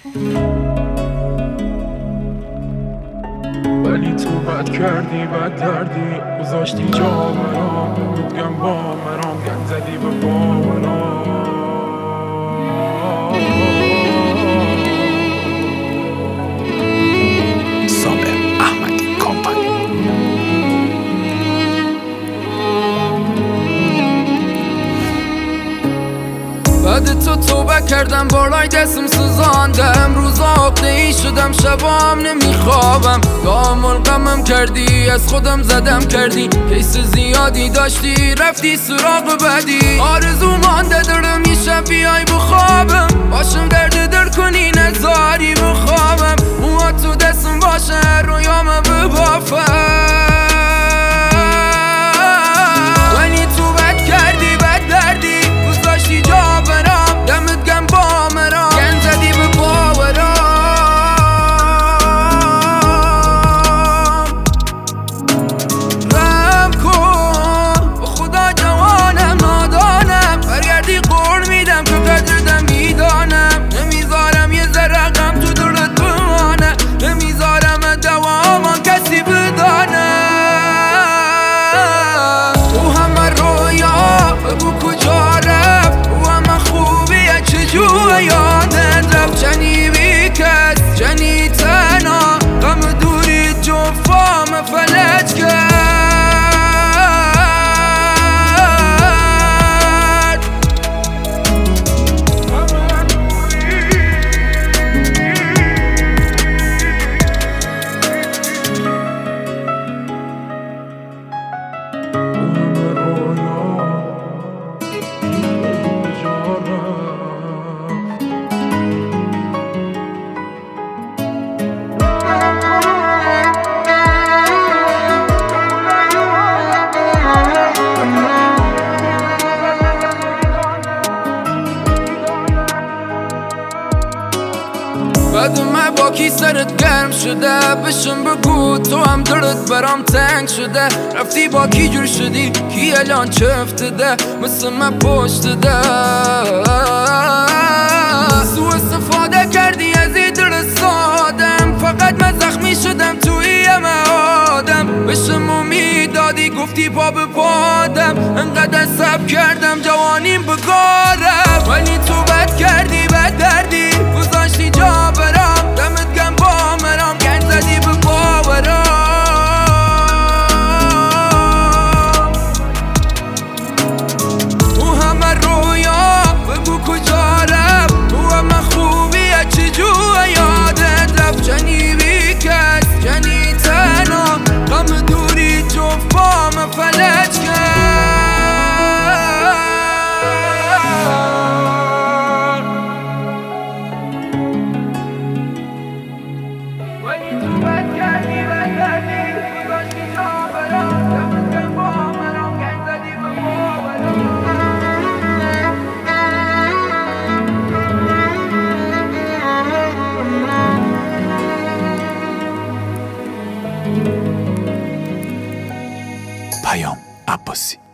ولی تو بد کردی بد دردی گذاشتی جا مرام بگم با مرام گند زدی به باورام بعد تو توبه کردم بالای دستم سوزاندم روزا عقده ای شدم شبام نمیخوابم دام الغمم کردی از خودم زدم کردی کیس زیادی داشتی رفتی سراغ بدی آرزو مانده دارم یه شب بیای بخوابم باشم درد در کنی نزاری بخوابم موها تو دستم باشه رویام ببافم یادت رفت جنی بیکس جنی تنها غم دوری جفام فلج کرد بعد من با کی سرت گرم شده بشم بگو تو هم دلت برام تنگ شده رفتی با کی جور شدی کی الان چه افتاده مثل من پشت ده سو استفاده کردی از این دل سادم فقط من زخمی شدم توی یه آدم بشم امید دادی گفتی پا به پادم انقدر صبر کردم جوانیم بگارم ولی تو بد کردی بد دردی گذاشتی جا برام دمت گم با مرام گند زدی به باورام او همه رویا بگو کجا رفت او همه خوبیه چجوه یادت رفت جنی بیکس جنی تنها غم دوری جفام فلج کرد پیام عباسی.